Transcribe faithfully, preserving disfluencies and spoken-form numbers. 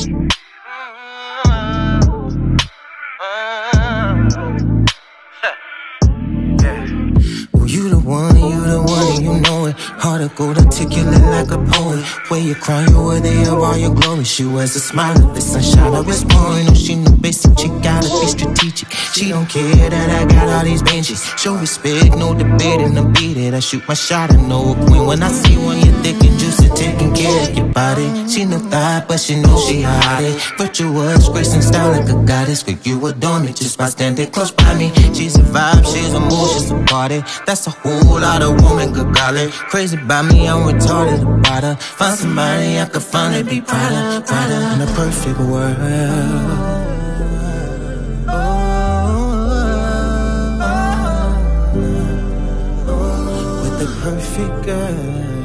You the one, you the one, and you know it. Heart of gold, articulate like a poet. Where you cry, you were there, all your glory. She wears a smile of the sunshine of his pouring. No, she no basic, she gotta be strategic. She don't care that I got all these benches. Show respect, no debating, I beat it. I shoot my shot, I know a queen. When I see one, you're thick and juicy, taking care of your body. She no thought, but she knows she hot it. Virtuous, grace and style like a goddess. But you adore me just by standing close by me. She's a vibe, she's a mood, she's a party. That's a whole lot of woman, good golly. Crazy about me, I'm retarded about her. Find somebody I could finally be proud of, proud of. In a perfect world, with the perfect girl.